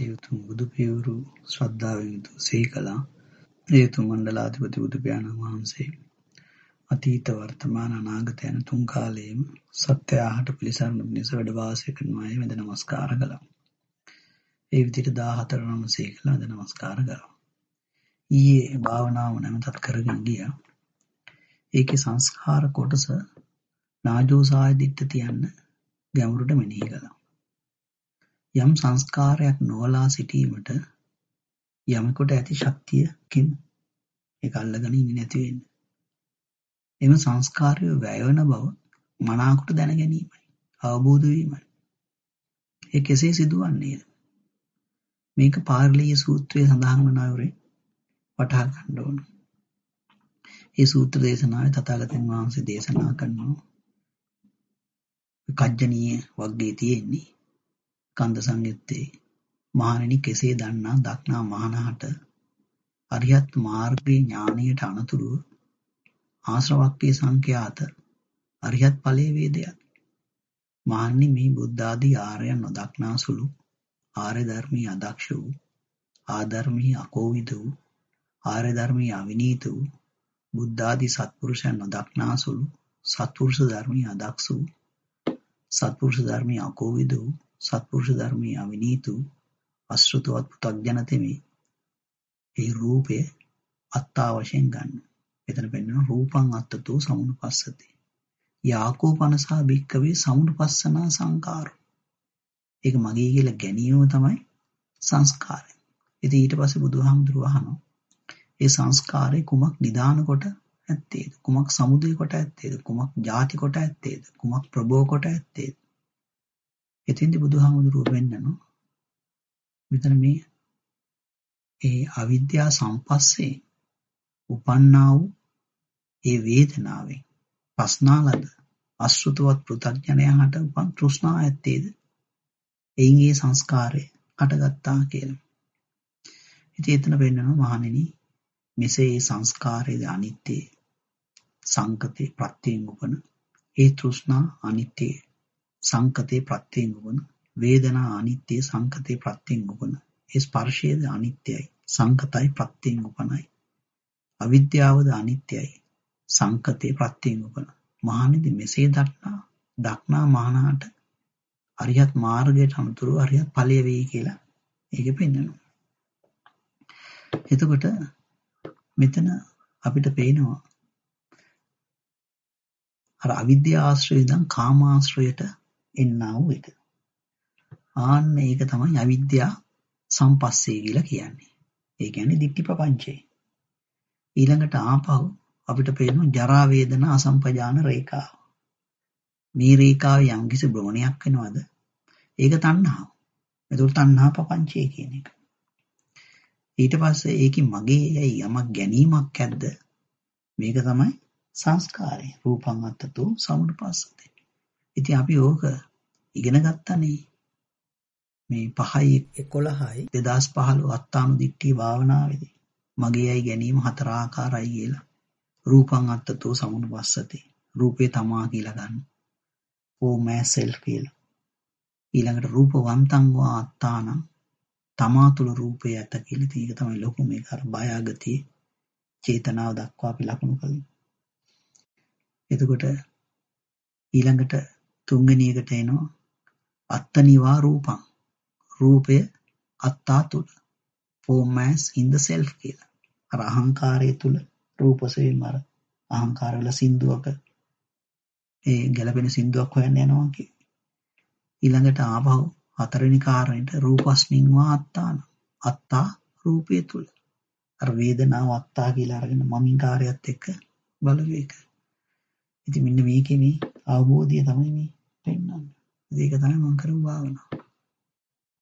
ඒ උතුම් බුදු පියවරු ශ්‍රද්ධාවෙන් යුතුව සිහි කළා. ඒ උතුම් මණ්ඩලාධිපති බුදු පියාණන් වහන්සේ අතීත වර්තමාන අනාගත යන තුන් කාලයේම සත්‍ය ආහට පිළිසරණ පිණිස වැඩ වාසය කරනවා වැඳ නමස්කාර කළා. ඒ විදිහට 14 නම සිහි කළා වැඳ නමස්කාර කළා. ඊයේ භාවනාව නැවතත් කරගෙන ගියා. ඒකේ සංස්කාර කොටස නාජෝසාය දිට්ඨ තියන්න ගැඹුරට මෙනෙහි කළා. යම් සංස්කාරයක් නොවලා සිටීමට යමෙකුට ඇති ශක්තියකින් ඒක අල්ලගෙන ඉන්නේ නැති වෙන්නේ. එම සංස්කාරය වැය වෙන බව මනාකොට දැන ගැනීමයි, අවබෝධ වීමයි. ඒ කෙසේ සිදුවන්නේද? මේක පාරලීය සූත්‍රයේ සඳහන් වන අයුරින් වටහා ගන්න ඕන. මේ සූත්‍ර දේශනාවේ තථාගතයන් වහන්සේ දේශනා කරනවා කජ්ජනීය වග්ගයේ තියෙන්නේ කන්ද සංයුත්තේ මහණෙනි කෙසේ දන්නා දක්නා මහණහට අරියත් මාර්ගයේ ඥානයට අනතුරුව ආශ්‍රවක්ඛේ සංඛ්‍යාත අරියත් ඵලයේ වේදයක්. මහණෙනි මේ බුද්ධ ආදී ආර්යයන් නොදක්නා සුළු ආර්ය ධර්මී අදක්ෂ වූ ආධර්මී අකෝවිද වූ ආර්ය ධර්මී අවිනීත වූ බුද්ධ ආදී සත්පුරුෂයන් නොදක්නා සුළු සත්පුරුෂ ධර්මී අදක්ෂ වූ සත්පුරුෂ ධර්මී අකෝවිද වූ සත්පුරුෂ ධර්මී අවිනීත වූ අසෘතවත් පුතග්ජන තෙමේ ඒ රූපය අත්තා වශයෙන් ගන්න. එතන පෙන්නන රූපං අත්තතෝ සමුනුපස්සති. යාකෝපනසා භික්කවේ සමුනුපස්සනා සංකාරෝ. ඒක මගේ කියලා ගැනීම තමයි සංස්කාරය. ඉතින් ඊට පස්සේ බුදුහාමුදුරුවෝ අහනවා ඒ සංස්කාරේ කුමක් නිදාන කොට ඇත්තේද? කුමක් සමුදය කොට ඇත්තේද? කුමක් ಜಾති කොට ඇත්තේද? කුමක් ප්‍රභව කොට ඇත්තේද? එතෙන්දී බුදුහාමුදුරුවෝ වෙන්නනෝ මෙතන මේ ඒ අවිද්‍යා සම්පස්සේ උපන්නා වූ ඒ වේදනාවෙන් පස්නාලද අසෘතවත් පෘථග්ජනයාට උපන් තෘෂ්ණා ඇත්තේද? එයින් ඒ සංස්කාරය හටගත්තා කියලා. ඉතින් එතන වෙන්නනෝ මහණෙනි මෙසේ ඒ සංස්කාරයේ අනිත්‍ය සංකතේ ප්‍රත්‍යයෙන් උපන ඒ තෘෂ්ණා අනිත්‍ය සංකතේ ප්‍රත්‍යයෙන් උපන වේදනා අනිත්‍ය සංකතේ ප්‍රත්‍යයෙන් උපන ඒ ස්පර්ශයේද අනිත්‍යයි සංකතයි ප්‍රත්‍යයෙන් උපනයි අවිද්‍යාවද අනිත්‍යයි සංකතේ ප්‍රත්‍යයෙන් උපන මහණෙනි මෙසේ දක්නා මහණහට අරියත් මාර්ගයට අනුතුරු අරියත් ඵලය වෙයි කියලා ඒකෙ පෙන්නනවා. එතකොට මෙතන අපිට පේනවා අර අවිද්‍යා ආශ්‍රයයෙන් ඉඳන් කාම ආශ්‍රයයට එන්නා වූ එක. ආන්න ඒක තමයි අවිද්‍යා සම්පස්සේ කියලා කියන්නේ. ඒ කියන්නේ දික්ටි ප්‍රපංචය. ඊළඟට ආපහු අපිට පේනවා ජරා වේදනා අසම්පජාන රේඛාව. මේ රේඛාවේ යම්කිසි භ්‍රමණයක් වෙනවද? ඒක තණ්හාව. ඒතකොට තණ්හා ප්‍රපංචය කියන එක. ඊට පස්සේ ඒකේ මගේ යයි යමක් ගැනීමක් ඇද්ද? මේක තමයි සංස්කාරය. රූපං අත්තතෝ සමුනුපස්සති. ඉතින් අපි ඕක ඉගෙන ගත්තනේ. මේ 5යි 11යි 2015 අත්තානුදිට්ඨිය භාවනාවේදී මගේ යයි ගැනීම 4 ආකාරයි කියලා. රූපං අත්තතෝ සමුනුපස්සති. රූපේ තමා කියලා ගන්න. ඕ මෑසෙල්ෆ් කියලා. ඊළඟට රූපවන්තං වා අත්තානං තමා තුළ රූපය ඇත කියලා. ඒක තමයි ලොකු මේක අර බයගතිය චේතනාව දක්වා අපි ලකුණු කළේ. එතකොට ඊළඟට තුන්වෙනි එකට එනවා අත්තනිවා රූපං. රූපය අත්තා තුළ forms in the self කියලා. අර අහංකාරය තුළ රූපසෙම අර අහංකාර වල සින්දුවක ඒ ගැලපෙන සින්දුවක් හොයන්න යනවා කියේ. ඊළඟට ආපහු හතරවෙනි කාරණයට රූපස්මින් වා අත්තාන. අත්තා රූපය තුල. අර වේදනාව අත්තා කියලා අරගෙන මමින් කාර්යයත් එක්ක බලවේක. ඉතින් මෙන්න මේකේ මේ අවබෝධය තමයි මේ පෙන්වන්නේ. ඒක තමයි මම කරපු භාවනාව.